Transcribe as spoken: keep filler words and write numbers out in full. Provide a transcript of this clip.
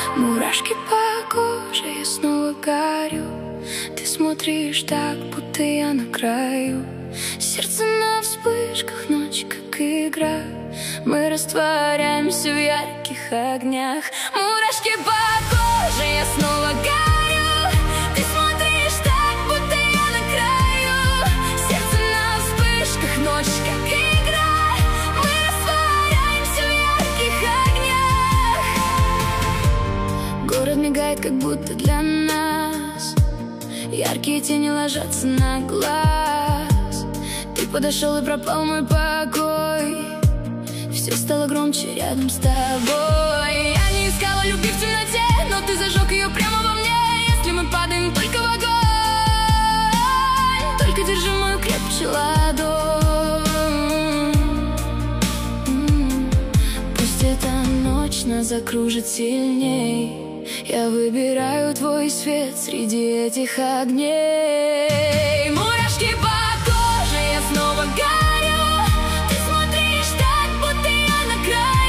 Мурашки по коже, я снова горю. Ты смотришь так, будто я на краю. Сердце на вспышках, ночь как игра. Мы растворяемся в ярких огнях. Мурашки по коже, я снова горю. Ты смотришь так, будто я на краю. Сердце на вспышках, ночь как игра. Мы растворяемся в ярких огнях. Город мигает, как будто для нас. Яркие тени ложатся на глаз. Ты подошел и пропал мой покой. Все стало громче рядом с тобой. Я не искала любви в темноте, но ты зажег ее прямо во мне. Если мы падаем только в огонь, только держи мою крепче ладонь. Пусть эта ночь нас закружит сильней. Я выбираю твой свет среди этих огней.